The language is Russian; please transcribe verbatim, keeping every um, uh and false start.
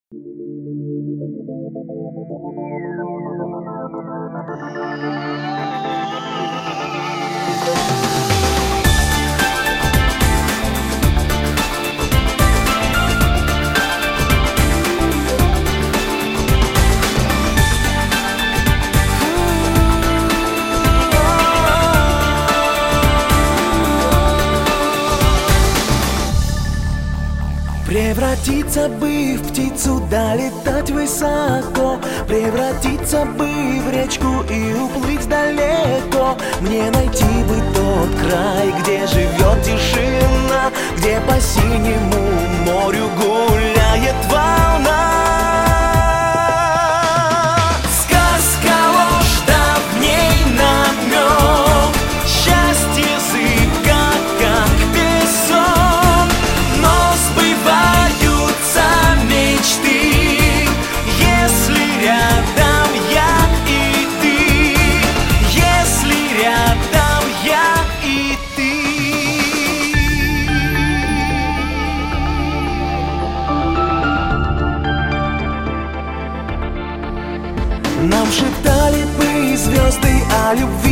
Превратиться бы в птицу, да летать высоко. Превратиться бы в речку и уплыть далеко. Мне найти бы тот край, где живет тишина, где по синему морю гуляет волна. Сказка ложь, да в ней намек. Счастье языка, как песок, но сбываются мечты, если рядом я и ты, если рядом я и ты. Нам шептали бы звезды о любви